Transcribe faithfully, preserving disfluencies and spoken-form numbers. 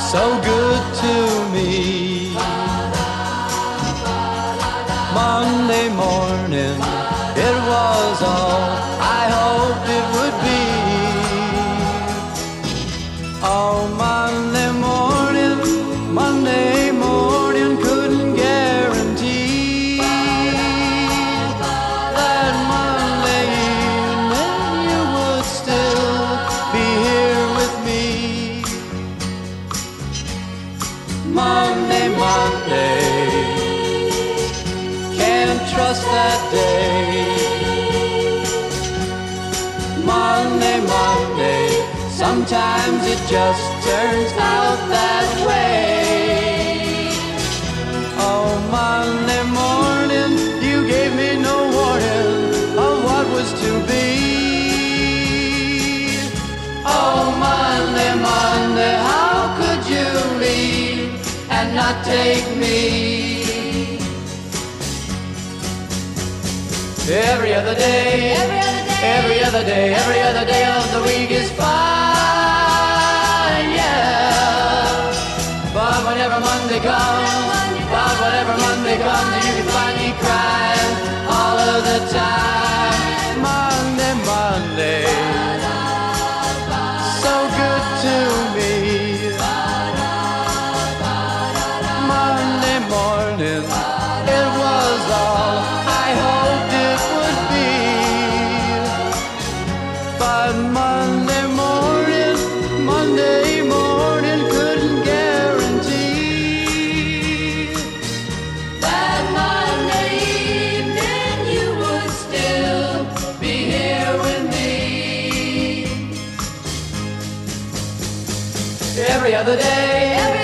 so good to me. Monday morning, it was all I hoped it would be. Oh, Monday morning, Monday morning couldn't guarantee that Monday evening you would still be here with me. Monday, Monday, can't trust that day. Monday, Monday, sometimes it just turns out that way. Oh, Monday morning, you gave me no warning of what was to be. Oh, Monday, Monday, how could you leave and not take me? Every other day, every other day, every other day, every other day of the week is fine, yeah. But whenever Monday comes, but whenever Monday comes, you can find me crying all of the time. Monday, Monday, so good to me. Monday morning, it was all I hoped it would be. But Monday morning, Monday morning couldn't guarantee that Monday evening you would still be here with me. every other day. Every